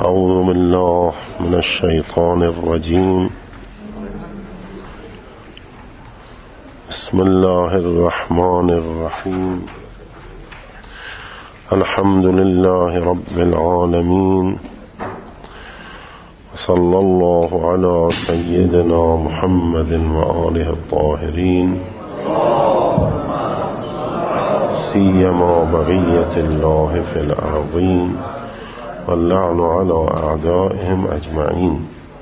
أعوذ بالله من الشيطان الرجيم. بسم الله الرحمن الرحيم. الحمد لله رب العالمين، صلى الله على سيدنا محمد وآله الطاهرين، سيما بقية الله في الأرضين، واللعن على أعدائهم أجمعين.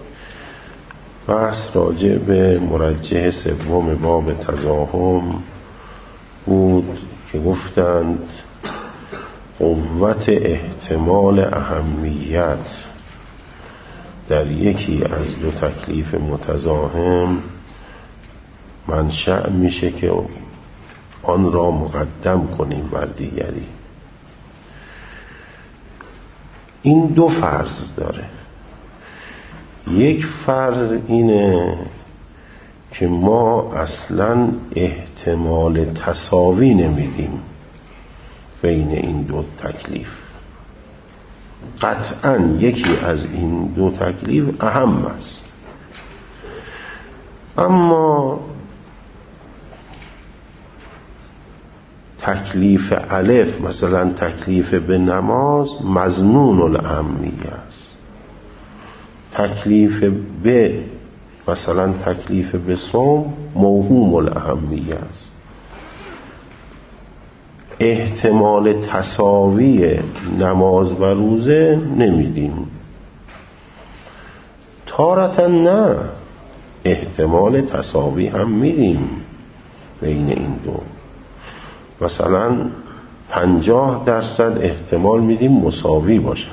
بحث راجع به مرجح سوم باب تزاحم بود که گفتند قوت احتمال اهمیت در یکی از دو تکلیف متزاحم منشأ میشه که آن را مقدم کنیم بر دیگری. این دو فرض داره. یک فرض اینه که ما اصلا احتمال تساوی نمیدیم بین این دو تکلیف. قطعا یکی از این دو تکلیف اهم است، اما تکلیف الف، مثلا تکلیف به نماز، مظنون الاهمیه است. تکلیف به، مثلا تکلیف به صوم، موهوم الاهمیه است. احتمال تساوی نماز و روزه نمیدیم. تارتا نه، احتمال تساوی هم میدیم بین این دو. مثلا 50% احتمال میدیم مساوی باشد،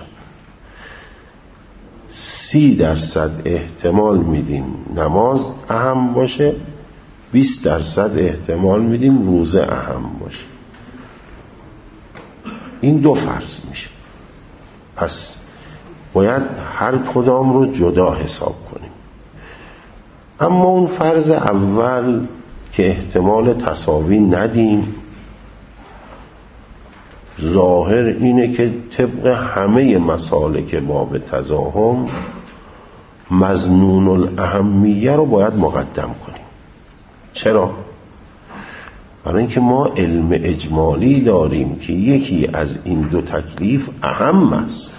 30% احتمال میدیم نماز اهم باشه، 20% احتمال میدیم روزه اهم باشه. این دو فرض میشه. پس باید هر کدام رو جدا حساب کنیم. اما اون فرض اول که احتمال تساوی ندیم، ظاهر اینه که طبق همه مسالک باب تزاحم مظنون الاهمیه رو باید مقدم کنیم. چرا؟ برای اینکه ما علم اجمالی داریم که یکی از این دو تکلیف اهم است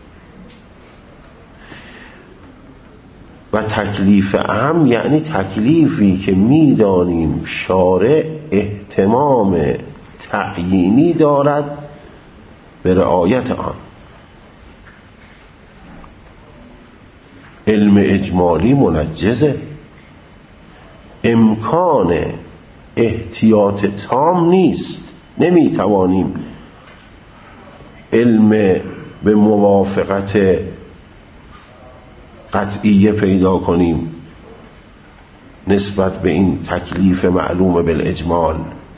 و تکلیف اهم یعنی تکلیفی که میدانیم شارع اهتمام تعیینی دارد به رعایت آن. علم اجمالی منجزه، امکان احتیاط تام نیست. نمیتوانیم علم به موافقت قطعیه پیدا کنیم نسبت به این تکلیف معلوم بالاجمال.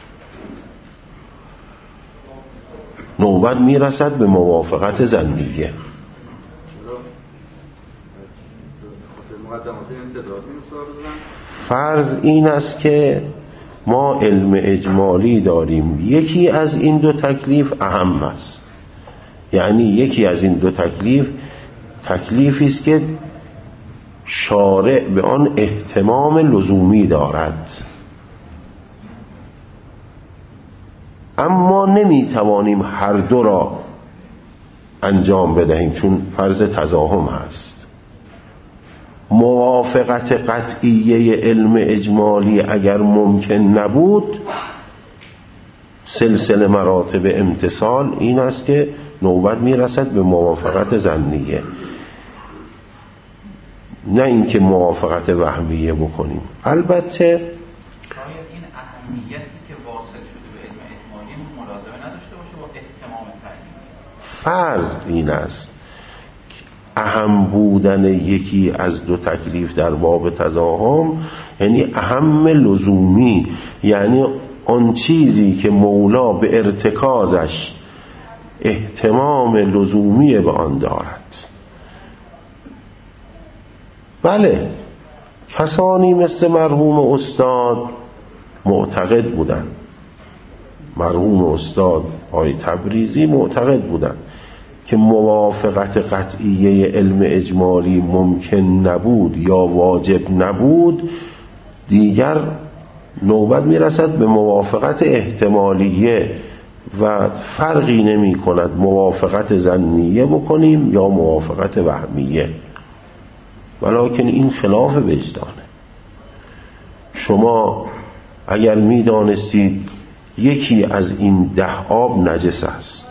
نوبت میرسد به موافقت ظنیه. فرض این است که ما علم اجمالی داریم یکی از این دو تکلیف اهم است، یعنی یکی از این دو تکلیف تکلیفی است که شارع به آن اهتمام لزومی دارد، اما نمیتوانیم هر دو را انجام بدهیم چون فرض تزاحم هست. موافقت قطعیه علم اجمالی اگر ممکن نبود، سلسله مراتب امتثال این است که نوبت میرسد به موافقت ظنیه، نه اینکه موافقت وهمیه بکنیم. البته این اهمیتی که واصل شده به علم اجمالی ملازمه نداشته باشه با احتمام تعیینی. فرض این است اهم بودن یکی از دو تکلیف در باب تزاحم یعنی اهم لزومی، یعنی آن چیزی که مولا به ارتکازش اهتمام لزومی به آن دارد. بله، کسانی مثل مرحوم استاد معتقد بودند، مرحوم استاد آقای تبریزی معتقد بودند که موافقت قطعیه علم اجمالی ممکن نبود یا واجب نبود، دیگر نوبت میرسد به موافقت احتمالیه و فرقی نمی کند موافقت ظنیه بکنیم یا موافقت وهمیه، ولکن این خلاف وجدانه. شما اگر می دانستید یکی از این 10 آب نجس است،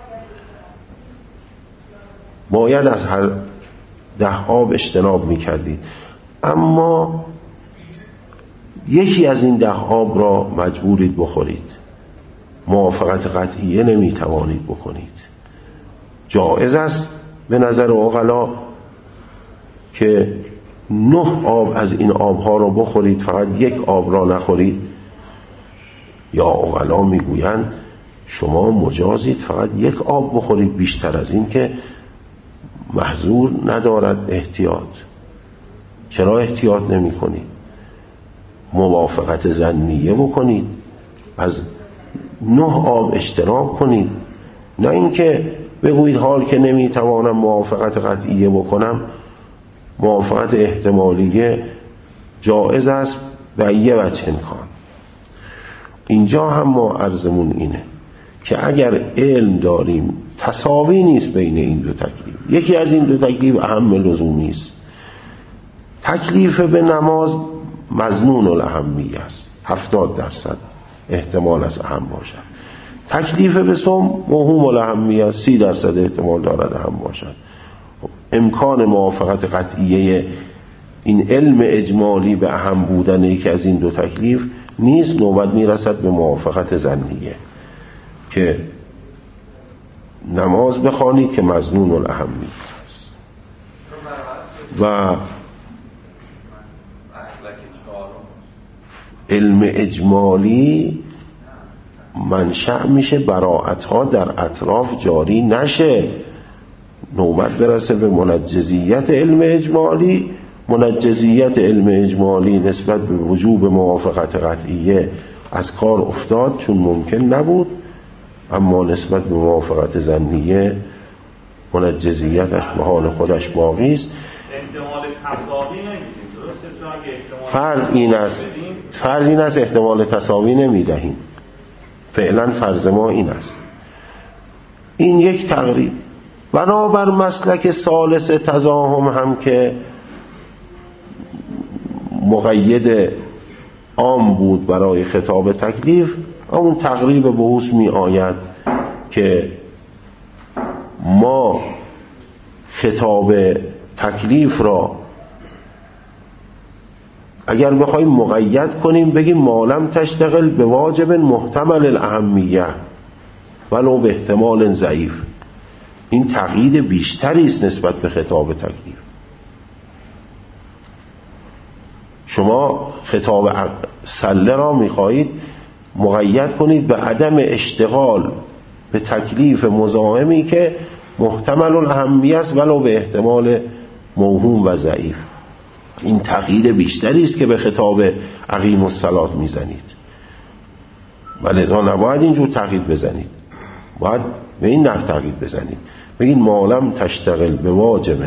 باید از هر 10 آب اجتناب می کردید، اما یکی از این 10 آب را مجبورید بخورید، موافقت قطعیه نمی توانید بکنید. جایز است به نظر عقلا که 9 آب از این آبها را بخورید، فقط 1 آب را نخورید؟ یا عقلا میگویند شما مجازید فقط 1 آب بخورید، بیشتر از این که محظور ندارد احتیاط. چرا احتیاط نمی کنید؟ موافقت ظنیه بکنید، از 9 آب اجتناب کنید، نه اینکه بگویید حال که نمیتوانم موافقت قطعیه بکنم، موافقت احتمالیه جائز است و یه وجه امکان. اینجا هم ما عرضمون اینه که اگر علم داریم تساوی نیست بین این 2 تکلیف، یکی از این 2 تکلیف اهم لزومی است. تکلیف به نماز مظنون الاهمیه است، 70% احتمال است اهم باشد. تکلیف به صوم موهوم الاهمیه است، 30% احتمال دارد اهم باشد. امکان موافقت قطعیه این علم اجمالی به اهم بودن یکی از این 2 تکلیف نیست، نوبت میرسد به موافقت ظنیه که نماز بخوانید که مظنون الاهمیه است. و علم اجمالی منشأ میشه براءت‌ها در اطراف جاری نشه، نوبت برسه به منجزیت علم اجمالی. منجزیت علم اجمالی نسبت به وجوب موافقت قطعیه از کار افتاد چون ممکن نبود، اما نسبت به موافقت ظنیه منجزیتش به حال خودش باقی است. احتمال تساوی نمیدیم، درسته؟ چون اگه فرض این است احتمال تساوی نمیدهیم. فعلا فرض ما این است. این یک تقریب. بنابر مسلک ثالث تزاحم هم که مقید عام بود برای خطاب تکلیف، اون تقریب بحوث می آید که ما خطاب تکلیف را اگر بخوایم مقید کنیم بگیم مالم تشتغل به واجب محتمل الاهمیه ولو به احتمال ضعیف. این تقیید بیشتری است نسبت به خطاب تکلیف. شما خطاب سله را میخواهید مقید کنید به عدم اشتغال به تکلیف مزاحمی که محتمل الاهمیه است ولو به احتمال موهوم و ضعیف. این تقیید بیشتری است که به خطاب اقیم الصلاة میزنید، ولذا نباید اینجور تقیید بزنید، باید به این نحو تقیید بزنید، بگید مالم تشتغل به واجب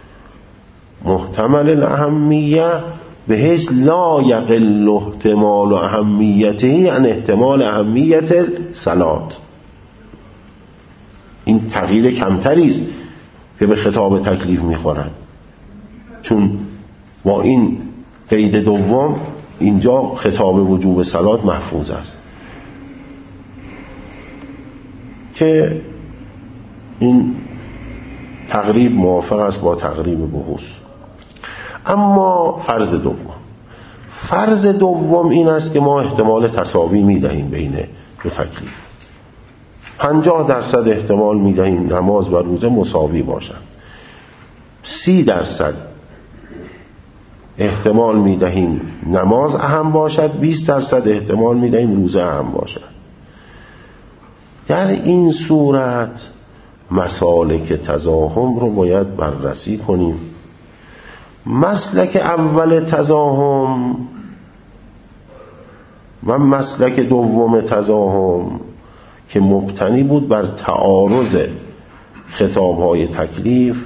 محتمل الاهمیه به حیث لا یقل احتمال اهمیته عن احتمال اهمیت الصلاة. این تقیید کمتری است که به خطاب تکلیف میخورد، چون با این قید دوم اینجا خطاب وجوب صلات محفوظ است که این تقریب موافق است با تقریب بحوث. اما فرض دوم این است که ما احتمال تساوی میدهیم بین 2 تکلیف. 50% احتمال میدهیم نماز و روزه مساوی باشند، 30% احتمال میدهیم نماز اهم باشد، 20% احتمال میدهیم روزه اهم باشد. در این صورت مسالک تزاحم رو باید بررسی کنیم. مسلک اول تزاحم و مسلک دوم تزاحم که مبتنی بود بر تعارض خطاب‌های تکلیف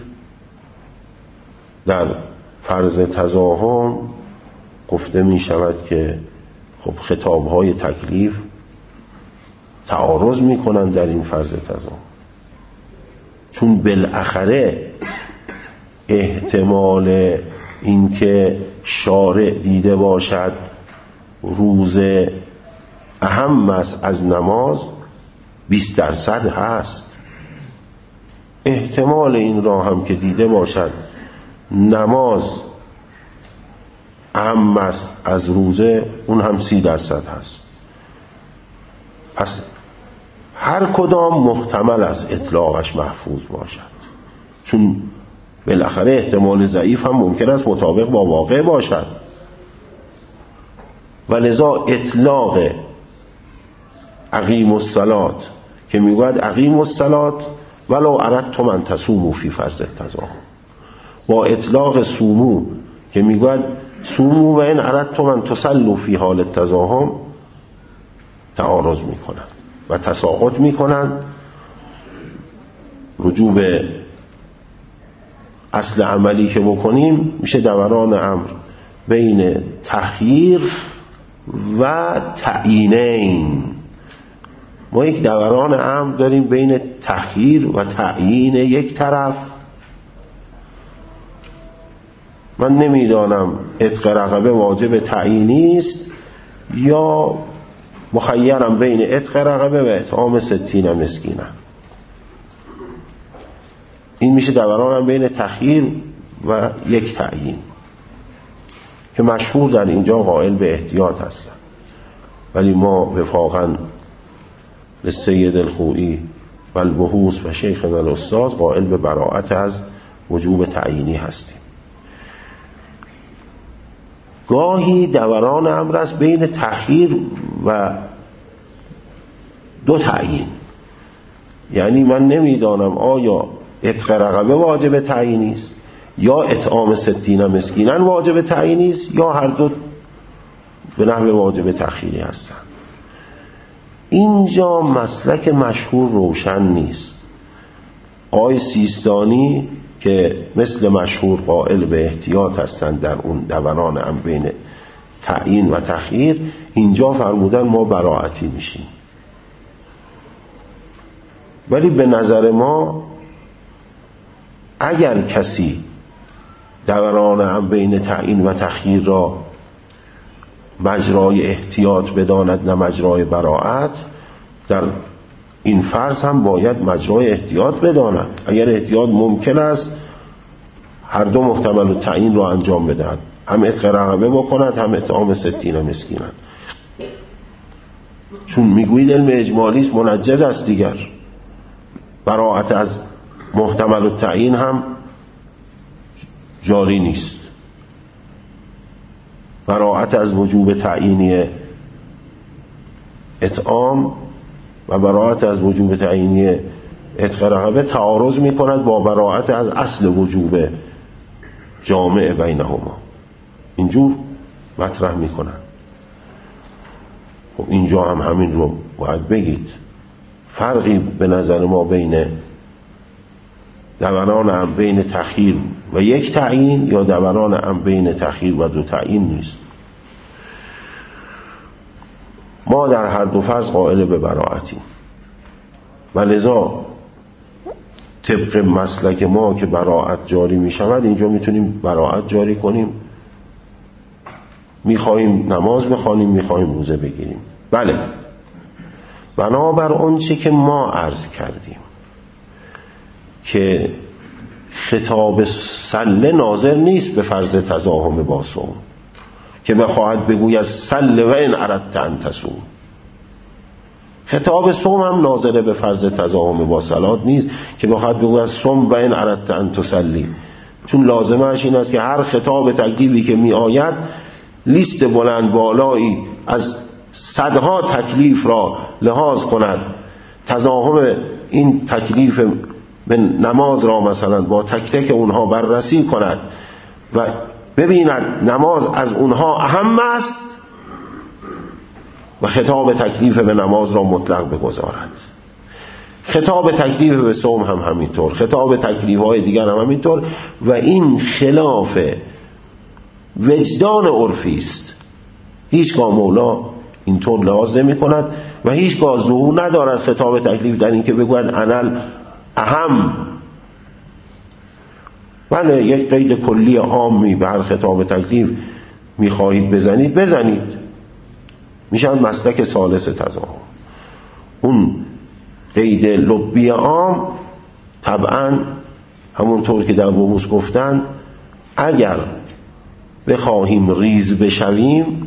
در فرض تزاحم گفته می شود که خب خطاب‌های تکلیف تعارض می کنند در این فرض تزاحم، چون بالاخره احتمال اینکه شارع دیده باشد روز اهم است از نماز 20% هست. احتمال این را هم که دیده باشد نماز اهم است از روزه، اون هم 30% هست. پس هر کدام محتمل است اطلاقش محفوظ باشد، چون بالاخره احتمال ضعیف هم ممکن است مطابق با واقع باشد و لذا اطلاق اقیم الصلاة که میگوید اقیم الصلاة ولو اردتم ان تصوموا فی فرض التزاحم، با اطلاق صومو که میگوید صوموا و ان اردتم ان تصلوا فی حال التزاحم تعارض میکنند و تساقط میکنند. رجوع به اصل عملی که بکنیم میشه دوران امر بین تخییر و تعیینین. ما یک دوران امر داریم بین تخییر و تعیین یک طرف. من نمیدانم عتق رقبه واجب تعیینی است یا مخیرم بین عتق رقبه و اطعام 60 مسکینه. این میشه دورانم بین تخییر و یک تعیین که مشهور در اینجا قائل به احتیاط هستن، ولی ما وفاقاً للسید الخوئی و البحوث و شیخنا الاستاذ قائل به براءت از وجوب تعیینی هستیم. گاهی دوران امر است بین تخییر و دو تعیین، یعنی من نمیدانم آیا عتق رقبه واجب تعیینی است یا اطعام 60 مسکینا واجب تعیینی است یا هر دو به نحو واجب تخییری هستند. اینجا مسلک مشهور روشن نیست. آقای سیستانی که مثل مشهور قائل به احتیاط هستند در اون دوران هم بین تعیین و تخییر، اینجا فرمودن ما براعتی میشیم. ولی به نظر ما اگر کسی دوران هم بین تعیین و تخییر را مجرای احتیاط بداند نه مجرای براعت، در این فرض هم باید مجرای احتیاط بداند. اگر احتیاط ممکن است هر دو محتمل و تعیین را انجام بدهد، هم عتق رقبه بکند هم اطعام 60 مسکینا، چون میگویید علم اجمالی است منجز است دیگر. براعت از محتمل و تعیین هم جاری نیست. براعت از وجوب تعیینی اطعام و براعت از وجوب تعیینی عتق رقبه تعارض می کند با براعت از اصل وجوب جامع بینهما. اینجور مطرح می کنند. خب اینجا هم همین رو باید بگید. فرقی به نظر ما بین دوران هم بین تخییر و یک تعیین یا دوران هم بین تخییر و دو تعیین نیست. ما در هر دو فرض قائل به براعتیم و لذا طبق مسلک ما که براعت جاری می شود اینجا میتونیم براعت جاری کنیم. میخواهیم نماز بخوانیم، میخواهیم روزه بگیریم. بله، بنابر آنچه که ما عرض کردیم که خطاب سله ناظر نیست به فرض تزاحم با صوم که بخواهد بگوید سله و ان اردت ان تصوم. خطاب صوم هم ناظر به فرض تزاحم با صلات نیست که بخواهد بگوید صوم و ان اردت ان تصلی، چون لازمش این است که هر خطاب تکلیفی که می آید لیست بلند بالایی از صدها تکلیف را لحاظ کند، تزاحم این تکلیف به نماز را مثلا با تک تک اونها بررسی کند و ببیند نماز از اونها اهم است و خطاب تکلیف به نماز را مطلق بگذارد. خطاب تکلیف به صوم هم همینطور، خطاب تکلیف های دیگر هم همینطور. و این خلاف وجدان عرفی است. هیچگاه مولا اینطور لحاظ نمی کند و هیچگاه ظهور ندارد خطاب تکلیف در این که بگوید انل اهم. بله، یک قید کلی عامی به هر خطاب تکلیف میخواهید بزنید، میشن مسلک ثالث تضاهم. اون قید لبی عام طبعا همونطور که در بحوث گفتن اگر بخواهیم ریز بشویم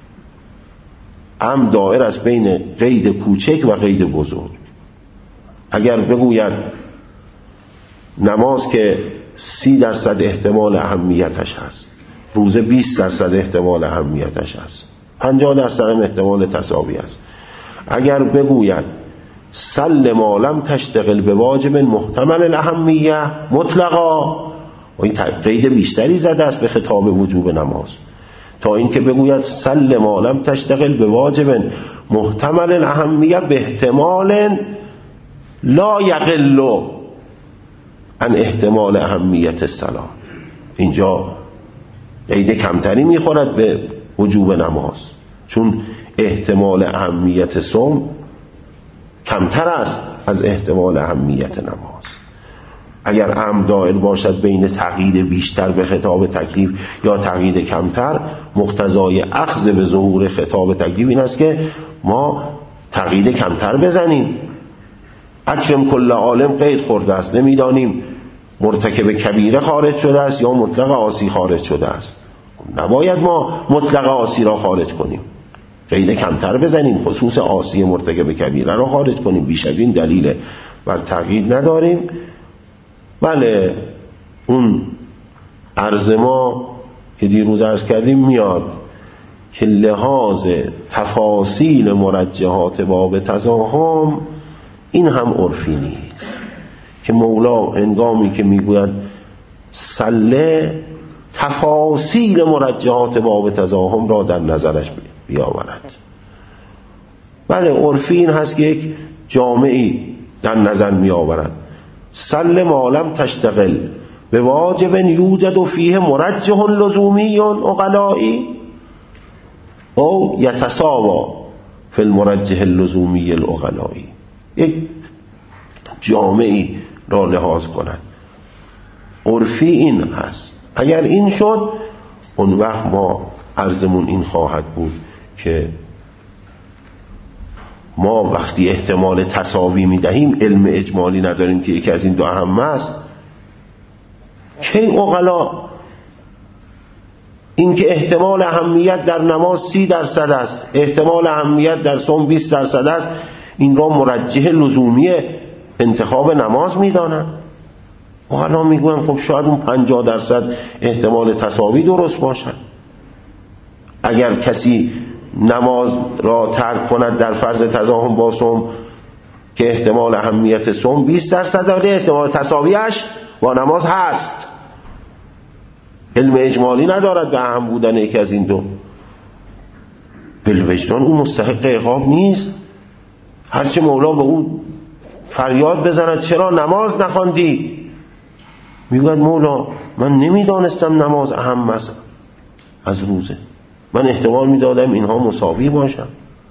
هم دائر است بین قید کوچک و قید بزرگ. اگر بگوید نماز که 30% احتمال اهمیتش هست، روزه 20% احتمال اهمیتش هست، 50% احتمال تساوی است. اگر بگوید سل ما لم تشتغل به واجب محتمل الاهمیه مطلقا، و این قید بیشتری زده است به خطاب وجوب نماز تا این که بگوید سل ما لم تشتغل به واجب محتمل الاهمیه به احتمال لا یقل عن احتمال اهمیت الصلاة. اینجا قید کمتری میخورد به وجوب نماز، چون احتمال اهمیت صوم کمتر است از احتمال اهمیت نماز. اگر امر دائر باشد بین تقیید بیشتر به خطاب تکلیف یا تقیید کمتر، مقتضای اخذ به ظهور خطاب تکلیف این است که ما تقیید کمتر بزنیم. اکرم کل عالم قید خورده است، نمیدانیم مرتکب کبیره خارج شده است یا مطلق عاصی خارج شده است. نباید ما مطلق عاصی را خارج کنیم، قید کمتر بزنیم، خصوص عاصی مرتکب کبیره را خارج کنیم. بیش از این دلیل بر تقیید نداریم. بله، اون عرض ما که دیروز عرض کردیم میاد که لحاظ تفاصیل مرجحات باب تضاهم این هم عرفی نیست که مولا هنگامی که میگوید سله تفاصیل مرجحات باب تضاهم را در نظرش بیاورد. بله، عرفی این هست که یک جامعی در نظر میآورد سل ما لم تشتغل به واجب یوجد فیه مرجح لزومی عقلائی او یتساوا فی المرجح اللزومی العقلائی. یک جامعی را لحاظ کند. عرفی این هست. اگر این شد اون وقت ما عرضمون این خواهد بود که ما وقتی احتمال تساوی میدهیم علم اجمالی نداریم که یکی از این دو اهم است. کی عقلا این که احتمال اهمیت در نماز 30% است، احتمال اهمیت در صوم 20% است، این را مرجح لزومی انتخاب نماز میدانند. عقلا میگوین خب شاید اون 50% احتمال تساوی درست باشد. اگر کسی نماز را ترک کند در فرض تضاهم با صوم که احتمال اهمیت صوم 20% داره، احتمال تساویش با نماز هست. علم اجمالی ندارد به اهم بودن یکی از این دو. بالوجدان اون مستحق عقاب نیست. هرچه مولا به اون فریاد بزند چرا نماز نخواندی، میگوید مولا من نمیدانستم نماز اهم است از روزه، من احتمال میدادم اینها مساوی باشن.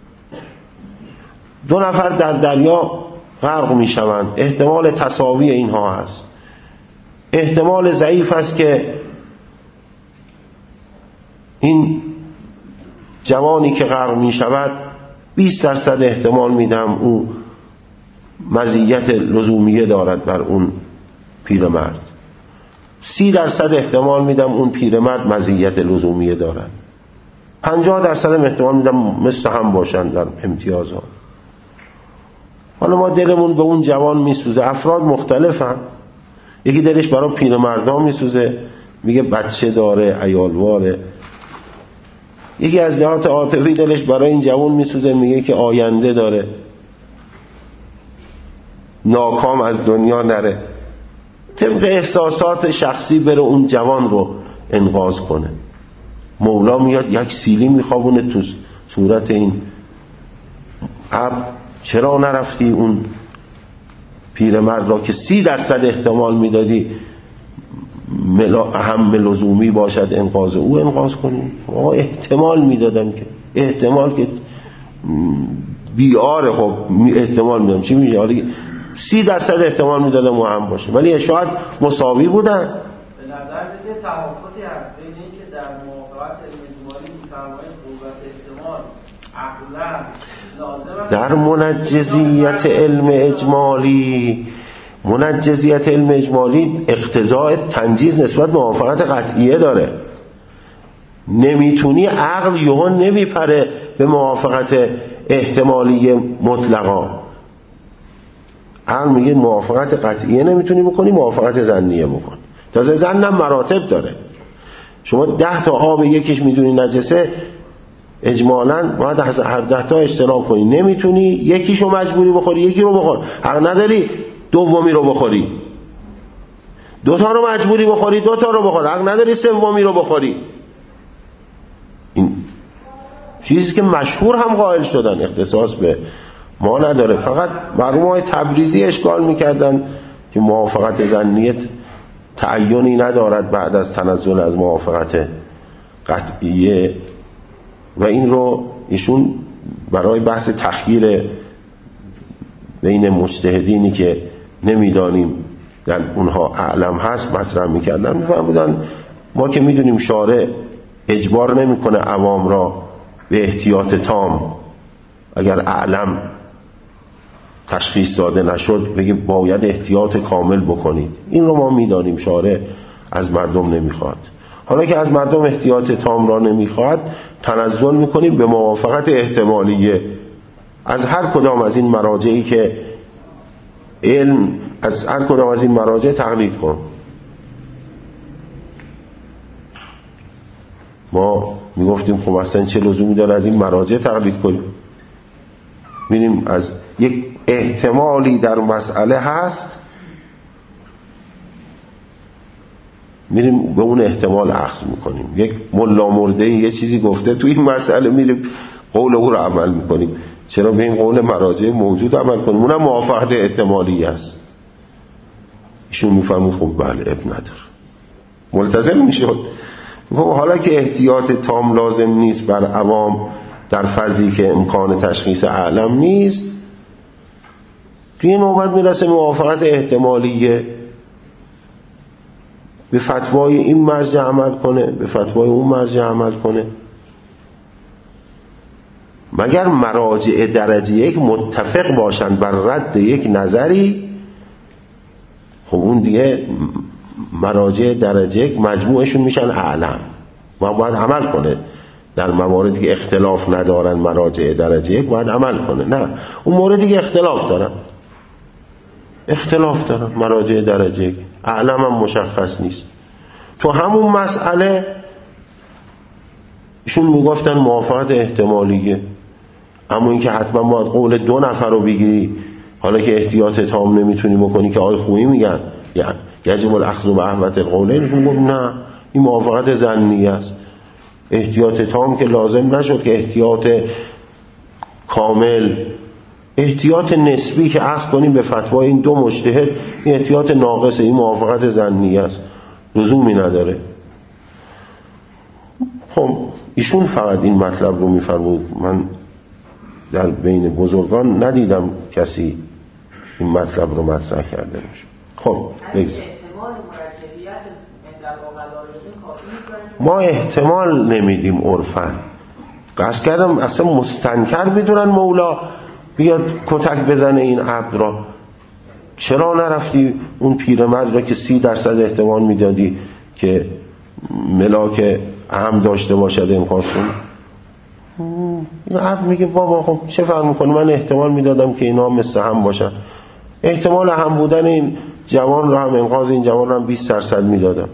2 نفر در دریا غرق میشوند، احتمال تساوی اینها هست. احتمال ضعیف است که این جوانی که غرق میشود 20% احتمال میدم او مزیت لزومیه دارد بر اون پیرمرد، 30% احتمال میدم اون پیرمرد مزیت لزومیه دارد، 50% احتمال میدم مثل هم باشن در امتیازها. حالا ما دلمون به اون جوان میسوزه. افراد مختلفن. یکی دلش برای پیرمردا میسوزه، میگه بچه داره، عیالواره. یکی از جهات عاطفی دلش برای این جوان میسوزه، میگه که آینده داره، ناکام از دنیا نره. طبق احساسات شخصی بره اون جوان رو انقاذ کنه. مولا میاد یک سیلی میخوابونه تو صورت این عبد، چرا نرفتی اون پیرمرد را که 30% احتمال میدادی اهم لزومی باشد انقاذ او انقاذ کنیم. احتمال میدادم که احتمال که بیاره، خب احتمال میدادم چی میشه؟ حالا 30% احتمال میدادم مهم باشه، ولی شاید مساوی بودن. به نظر میسه توافقی هست بین این که در موافقت اجمالی میفرمایید قوت احتمال عقلا لازم است در منجزیت علم اجمالی، منجزیت علم اجمالی اقتضاء تنجیز نسبت به موافقت قطعیه داره. نمیتونی، عقل یهو نمیپره به موافقت احتمالی مطلقا. عقل میگه موافقت قطعیه نمیتونی بکنی، موافقت ظنیه بکن. تازه ظنم مراتب داره. شما 10 تا آب یکیش میدونی نجسه، اجمالاً باید از هر 10 تا اجتناب کنی. نمیتونی یکیشو مجبوری بخوری، یکی رو بخور. حق نداری دومی رو بخوری. 2 تا رو مجبوری بخوری، 2 تا رو بخور. حق نداری سومی رو بخوری. این چیزی که مشهور هم قائل شدن، اختصاص به ما نداره. فقط مرحومای تبریزی اشکال میکردن که موافقت ظنیه تعینی ندارد بعد از تنزل از موافقت قطعیه، و این رو ایشون برای بحث تخییر بین مجتهدینی که نمیدانیم در اونها اعلم هست مطرح میکردن. میفهمیدن ما که میدونیم شارع اجبار نمیکنه عوام را به احتیاط تام، اگر اعلم تشخیص داده نشد بگه باید احتیاط کامل بکنید. این رو ما میدانیم شارع از مردم نمیخواد. حالا که از مردم احتیاط تام را نمیخواد، تنزل میکنیم به موافقت احتمالیه از هر کدام از این مراجعی که علم، از هر کدام از این مراجع تقلید کن. ما میگفتیم خب اصلا چه لزومی داره از این مراجع تقلید کنیم؟ ببینیم از یک احتمالی در مسئله هست، میریم به اون احتمال اخذ میکنیم. یک ملا مرده یه چیزی گفته تو این مسئله، میریم قول او رو عمل میکنیم. چرا به این قول مراجع موجود عمل کنیم؟ اونم موافقت احتمالی است. ایشون میفرمود خب بله اب نداره، ملتزم میشد. حالا که احتیاط تام لازم نیست بر عوام در فرضی که امکان تشخیص اعلم نیست، توی نوبت میرسه موافقت احتمالیه. به فتوای این مرجع عمل کنه، به فتوای اون مرجع عمل کنه. مگر مراجع درجه یک متفق باشند بر رد یک نظری، خب اون دیگه مراجع درجه یک مجموعشون میشن اعلم و باید عمل کنه. در مواردی که اختلاف ندارن مراجع درجه یک باید عمل کنه. نه، اون موردی که اختلاف دارن مراجع درجه یک، اعلم هم مشخص نیست. تو همون مسئله ایشون میگفتن موافقت احتمالیه، اما این که حتما باید قول 2 نفر رو بگیری، حالا که احتیاط تام نمیتونی بکنی که آقای خویی میگن یجب الاخذ باحوط القولین، ایشون گفت نه، این موافقت ظنیه است. احتیاط تام که لازم نشد که احتیاط کامل، احتیاط نسبی که اخذ کنیم به فتوای این 2 مجتهد، این احتیاط ناقصه، این موافقت ظنیه است، لزومی نداره. خب ایشون فقط این مطلب رو میفرمود. من در بین بزرگان ندیدم کسی این مطلب رو مطرح کرده باشه. خب بگذاریم. ما احتمال نمیدیم عرفاً. قصد کردم اصلا مستنکر میدونن مولا بیاد کتک بزنه این عبد را. چرا نرفتی اون پیرمرد را که 30% احتمال میدادی که ملاک اهم داشته باشد انقاذ کن؟ این عبد میگه بابا خب چه فرق میکنه، من احتمال میدادم که اینا مثل هم باشن. احتمال هم بودن این جوان را هم، انقاذ این جوان را هم 20% میدادم.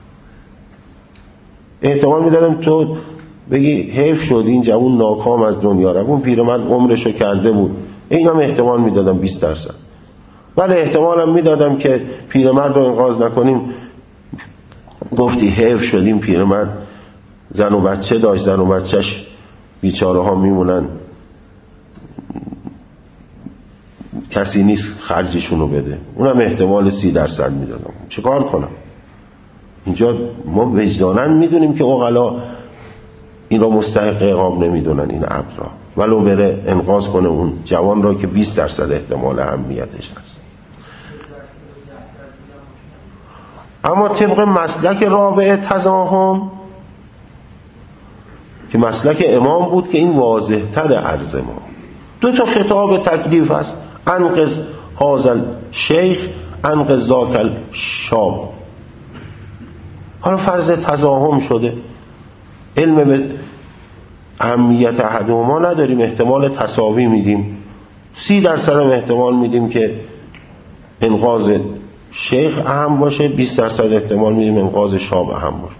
احتمال میدادم تو بگی حیف شد این جوان ناکام از دنیا رفت، اون پیرمرد عمرشو کرده بود، این هم احتمال میدادم 20%. ولی احتمالم میدادم که پیرمرد رو انقاذ نکنیم، گفتی حیف شد این پیرمرد زن و بچه داشت، زن و بچهش بیچاره ها میمونن کسی نیست خرجشونو بده، اونم احتمال 30% میدادم. چه کار کنم؟ اینجا ما وجدانن میدونیم که عقلا این را مستحق عقاب نمیدونن، این عبد را، ولو بره انقاذ کنه اون جوان را که 20% احتمال اهمیتش هست. اما طبق مسلک رابع تزاحم که مسلک امام بود که این واضح تر عرض ما، 2 خطاب تکلیف هست: انقذ هذا شیخ، انقذ ذاک شاب. حالا فرض تزاحم شده، علم به اهمیت احدهما نداریم، احتمال تساوی میدیم، 30% هم احتمال میدیم که انقاذ شیخ اهم باشه، 20% احتمال میدیم انقاذ شاب اهم باشه.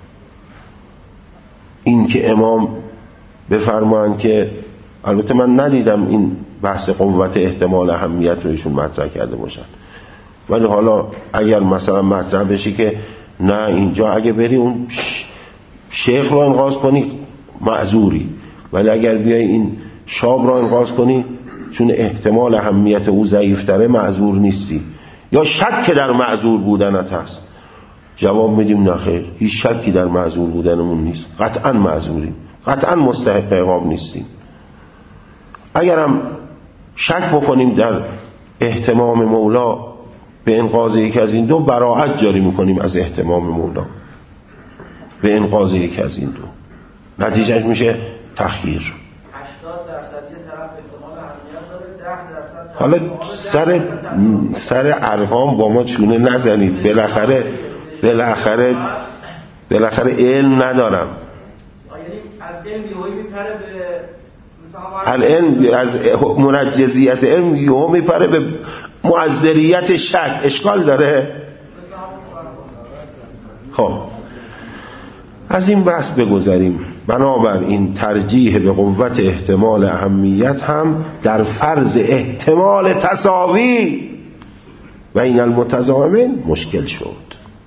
این که امام بفرمایند که، البته من ندیدم این بحث قوت احتمال اهمیت رو ایشون مطرح کرده باشن، ولی حالا اگر مثلا مطرح بشه که نه اینجا اگه بری اون شیخ رو انقاذ کنی معذوری، ولی اگر بیای این شاب رو انقاذ کنی چون احتمال اهمیت او ضعیفتره معذور نیستی، یا شک در معذور بودنت هست، جواب میدیم نه خیر، هیچ شکی در معذور بودنمون نیست، قطعا معذوریم، قطعا مستحق عقاب نیستیم. اگرم شک بکنیم در اهتمام مولا به انقاذ یک از این 2، براءت جاری میکنیم از اهتمام مولا به انقاذ یک از این 2، نتیجهش میشه تخییر. 80% یه طرف احتمال اهمیت داره، 10% حالا سر ارقام با ما چونه نزنید، بالاخره علم ندارم. یعنی از علم یهویی میپره به الان از منجزیت علم یهو میپره به معذریت شک، اشکال داره؟ خب از این بحث بگذاریم. بنابراین ترجیح به قوت احتمال اهمیت هم در فرض احتمال تساوی بین المتضامنین مشکل شد.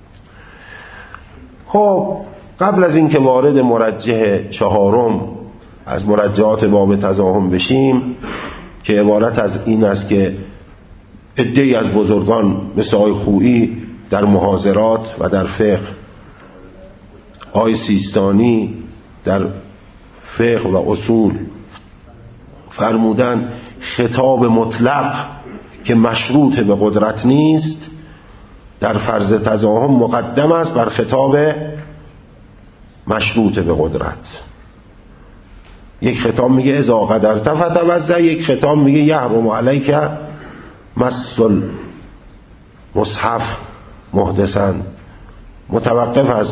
خب قبل از اینکه وارد مرجح 4 از مرجحات باب تزاحم بشیم که عبارت از این است که عده‌ای از بزرگان مثل آقای خویی در محاضرات و در فقه، آقای سیستانی در فقه و اصول فرمودن خطاب مطلق که مشروط به قدرت نیست در فرض تزاحم مقدم است بر خطاب مشروط به قدرت. یک خطاب میگه اذا قدرت فتوضا، یک خطاب میگه یحرم علیک مس المصحف محدثا، متوقف از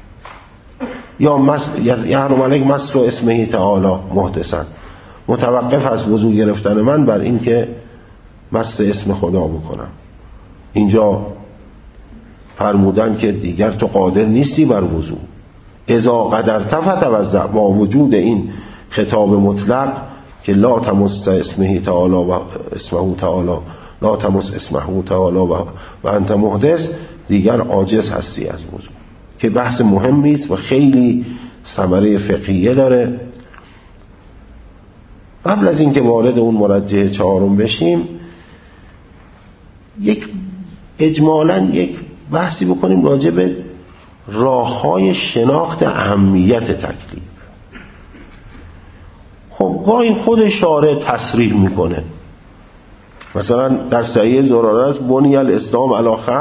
یا یحرم علیک مس اسمه تعالی محدثا، متوقف از وضو گرفتن من بر این که مس اسم خدا بکنم. اینجا فرمودن که دیگر تو قادر نیستی بر وضو، اذا قدرت فتوضا، با وجود این خطاب مطلق که لا تمس اسمه تعالی و اسمه تعالی، لا تمس اسمه تعالی و انت محدث، دیگر عاجز هستی از وضو، که بحث مهمی است و خیلی ثمره فقهیه داره. قبل از اینکه وارد اون مرجح 4 بشیم، اجمالاً یک بحثی بکنیم راجع به راه‌های شناخت اهمیت تکلیف. خب گاهی خود شارع تصریح میکنه، مثلا در صحیح زراره است بنی الاسلام علی 5،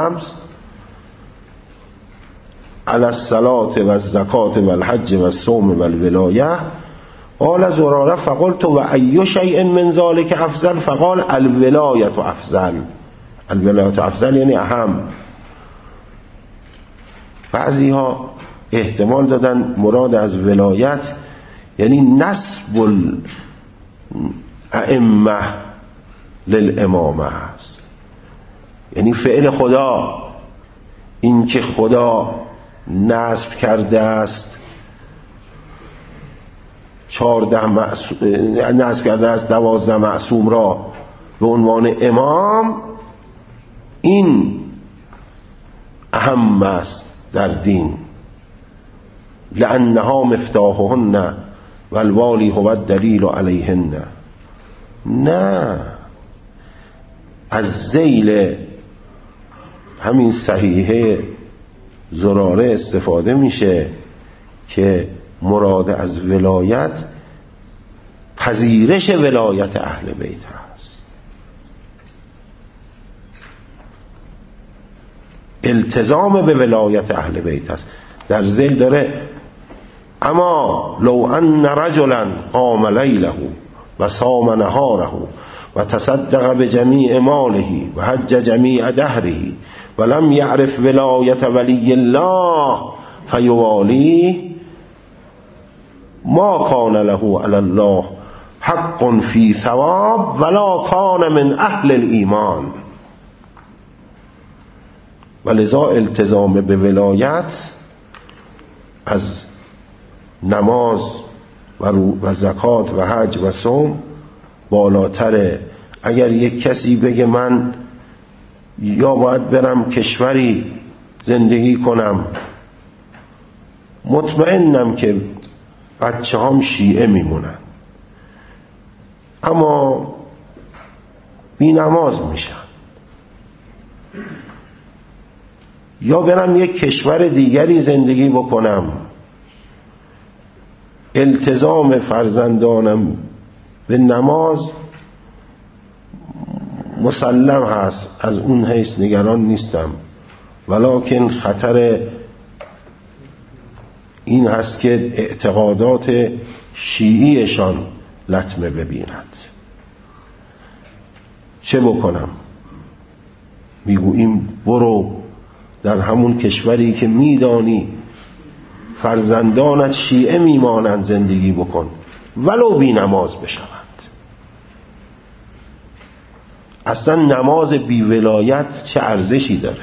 علی الصلاة و الزکاة و الحج و الصوم و الولایه. قال زراره فقلت و ای شیء من ذلک افضل؟ فقال الولایة افضل. الولایة افضل یعنی اهم. بعضی ها احتمال دادن مراد از ولایت یعنی نسب الائمه للامامه است، یعنی فعل خدا، این که خدا نسب کرده است 12 معصوم را به عنوان امام، این اهم است در دین. لانها مفتاحهن والوالی هو الدلیل علیهن. نه، از ذیل همین صحیحه زراره استفاده میشه که مراد از ولایت پذیرش ولایت اهل بیت هست، التزام به ولایت اهل بیت هست. در ذیل داره اما لو ان رجلا قام لیله و صام نهاره و تصدق بجمیع ماله و حج جمیع دهره و لم یعرف ولایت ولی الله فیوالیه ما کان له علی الله حق فی ثواب ولا کان من اهل الایمان. ولذا التزام به ولایت از نماز و زکات و حج و صوم بالاتره. اگر یک کسی بگه من یا باید برم کشوری زندگی کنم، مطمئنم که بچه هم شیعه میمونن اما بی نماز میشن، یا برم یک کشور دیگری زندگی بکنم، التزام فرزندانم به نماز مسلم هست، از اون حیث نگران نیستم، ولکن خطر این هست که اعتقادات شیعیشان لطمه ببیند. چه بکنم؟ میگوییم برو در همون کشوری که میدانی فرزندانت شیعه میمانند زندگی بکن ولو بی نماز بشوند. اصلا نماز بی ولایت چه ارزشی داره؟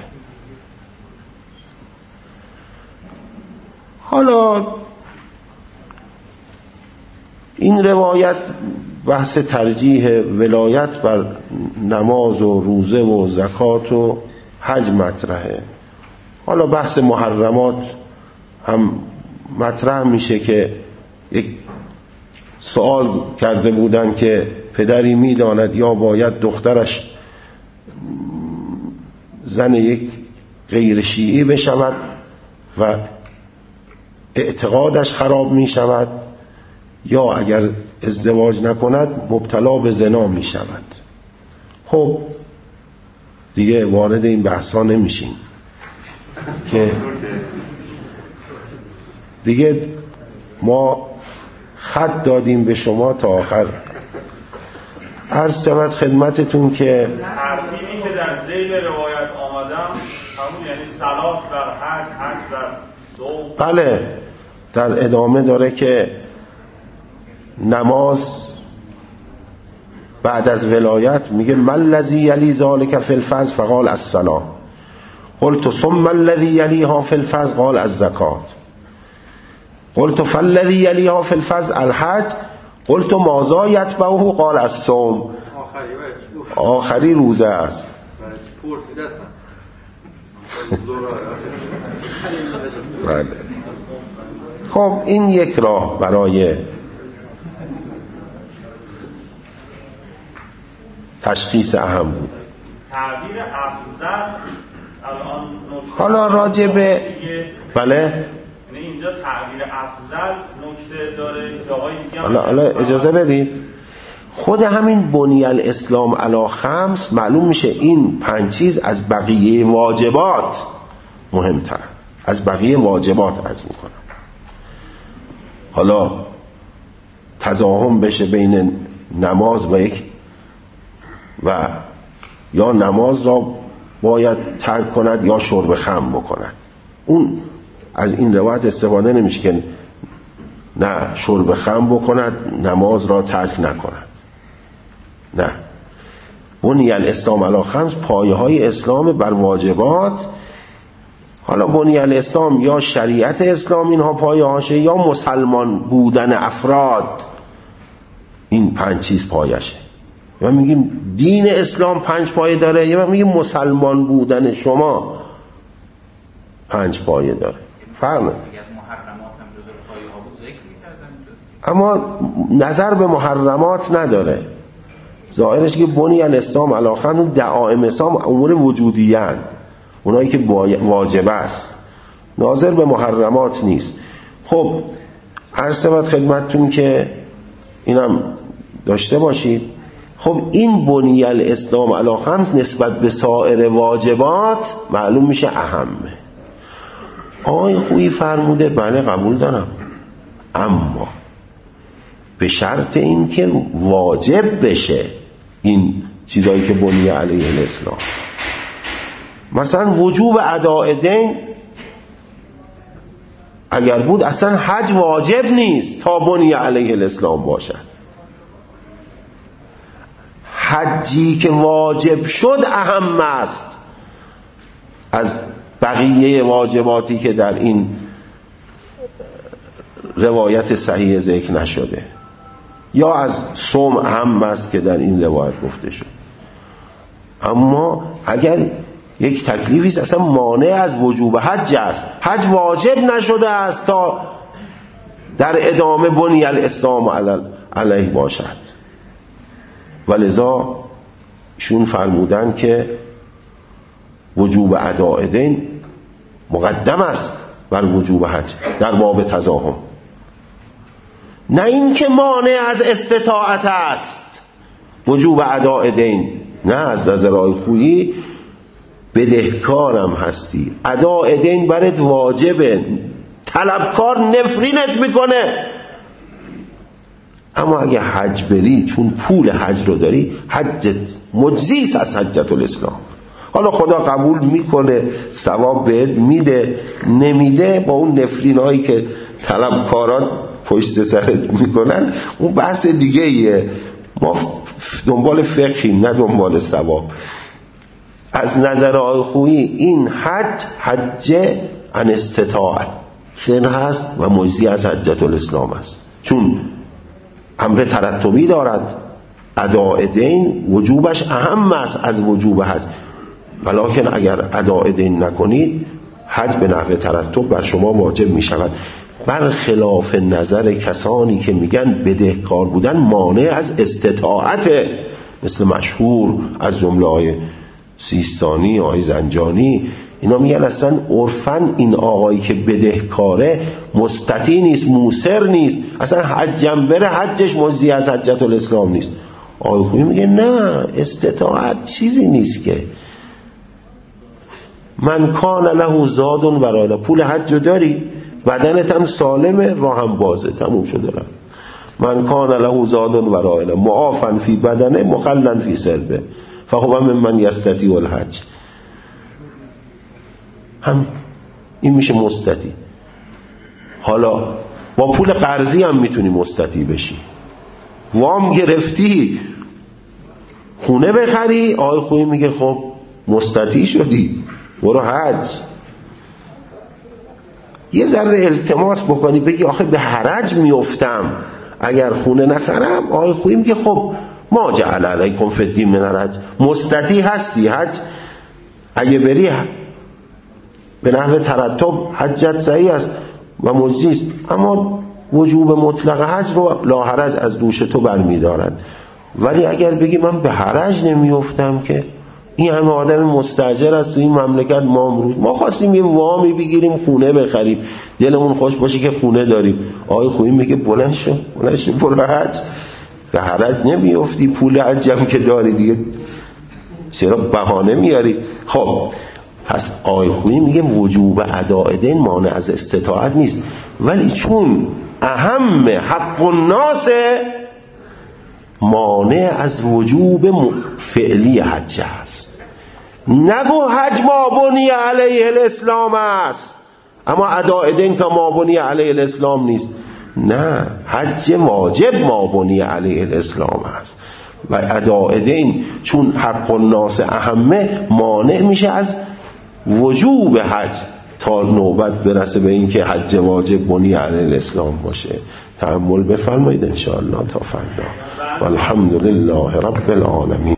حالا این روایت بحث ترجیح ولایت بر نماز و روزه و زکات و حج مطرحه. حالا بحث محرمات هم مطرح میشه که یک سوال کرده بودن که پدری میداند یا باید دخترش زن یک غیر شیعی بشود و اعتقادش خراب میشود، یا اگر ازدواج نکند مبتلا به زنا میشود. خب دیگه وارد این بحثا نمیشیم که دیگه ما خط دادیم به شما تا آخر. عرض شود خدمتتون که ترتیبی که در ذیل روایت آمدم همون یعنی صلات در حج، حج در صوم. بله، در ادامه داره که نماز بعد از ولایت میگه من الذی یلی ذلک فی الفرض فقال الصلاة قلت ثم الذی یلیها فی الفرض قال الزکات قلت فالذی یلیها فی الفرض الحج قلت ماذا یتبعه قال الصوم. آخری روزه است. بله. خب این یک راه برای تشخیص اهم بود. تعبیر افضل الان حالا راجع به بله یعنی اینجا تعبیر افضل نکته داره، جاهای دیگه حالا اجازه بدید. خود همین بنی الاسلام علی خمس معلوم میشه این 5 چیز از بقیه واجبات مهمتر، از بقیه واجبات عرض میکنم. حالا تزاحم بشه بین نماز و یا نماز را باید ترک کند یا شرب خمر بکند، اون از این روایت استفاده نمیشه که نه شرب خمر بکند نماز را ترک نکند. نه، بنی الاسلام علی خمس، پایه های اسلام بر واجبات. حالا بنی الاسلام یا شریعت اسلام اینها پایه هاشه، یا مسلمان بودن افراد، این 5 چیز پایشه. یا میگیم دین اسلام 5 پایه داره، یا میگیم مسلمان بودن شما 5 پایه داره. فرق نداره. اما نظر به محرمات نداره ظاهرش که بنی الاسلام علی خمس، دعائم اسلام امور وجودی هستند، اونایی که واجب است، ناظر به محرمات نیست. خب عرض شود خدمتتون که اینم داشته باشید. خب این بنی الاسلام علی خمس نسبت به سایر واجبات معلوم میشه اهمه. آقای خویی فرموده بله قبول دارم، اما به شرط این که واجب بشه این چیزایی که بنی علیه الاسلام. مثلا وجوب اداء دین اگر بود اصلا حج واجب نیست تا بنی علیه الاسلام باشد. حجی که واجب شد اهم است از بقیه واجباتی که در این روایت صحیح ذکر نشده، یا از صوم اهم است که در این روایت گفته شد. اما اگر یک تکلیفی است اصلا مانع از وجوب حج است، حج واجب نشده است تا در ادامه بنی الاسلام علیه باشد، ولذا ایشون فرمودن که وجوب اداء دین مقدم است بر وجوب حج در باب تزاحم، نه این که مانع از استطاعت است وجوب اداء دین. نه، از نظر آقای خویی بدهکارم هستی، اداء دین برات واجبه، طلبکار نفرینت میکنه، اما اگه حج بری چون پول حج رو داری حجت مجزیست از حجت الاسلام. حالا خدا قبول میکنه ثواب بهت میده، نمیده با اون نفرین هایی که طلبکاران پشت سرت میکنن اون بحث دیگه ایه. ما دنبال فقهیم نه دنبال ثواب. از نظر آقای خویی این حج ان استطاعت هست و مجزی از حجت الاسلام است، چون امر ترتبی دارد، اداء دین وجوبش اهم است از وجوب حج، ولکن اگر اداء دین نکنید حج به نحو ترتب بر شما واجب می شود. برخلاف نظر کسانی که میگن بدهکار بودن مانع از استطاعت، مثل مشهور از جمله های سیستانی، آقای زنجانی، اینا میگن اصلا عرفاً این آقایی که بدهکاره مستطیع نیست، موسر نیست، اصلا حجم بره حجش مجزی از حجت الاسلام نیست. آقای خویی میگه نه، استطاعت چیزی نیست که من کان له زاد و رایله، پول حج داری، بدنت هم سالمه، راه هم بازه، تموم شده رفت. من کان له زاد و رایله معافا فی بدنه مخلن فی سلبه فهو ممن یستطیع الحج. هم این میشه مستطیع. حالا با پول قرضی هم میتونی مستطیع بشی، وام گرفتی خونه بخری، آقای خویی میگه خب مستطیع شدی برو حج. یه ذره التماس بکنی بگی آخه به حرج میافتم اگر خونه نخرم، آقای خویی میگه خب ما جعل علیکم فی الدین من الحج، مستطیع هستی، حج اگه بری به نحو ترتب حجت صحیح است و مجزی است، اما وجوب مطلق حج رو لا حرج از دوش تو برمی‌دارد. ولی اگر بگی من به حرج نمیافتم که این همه آدم مستاجر است تو این مملکت، ما خواستیم یه وامی بگیریم خونه بخریم، دلمون خوش باشه که خونه داریم، آقای خویی میگه بلند شو برو حج، به حرج نمیافتی، پول حجم که داری دیگه چرا بهانه میاری؟ خب پس آقای خویی میگه وجوب اداء دین مانع از استطاعت نیست، ولی چون اهم حق الناس مانع از وجوب فعلی حج است. نگو حج مابنی علیه الاسلام است اما اداء دین که مابنی علیه الاسلام نیست، نه، حج واجب مابنی علیه الاسلام است و اداء دین چون حق الناس اهمه مانع میشه از وجوب حج تا نوبت برسه به این که حج واجب بنی علیه الاسلام باشه. تأمل بفرمایید ان شاء الله تا فردا. والحمد لله رب العالمین.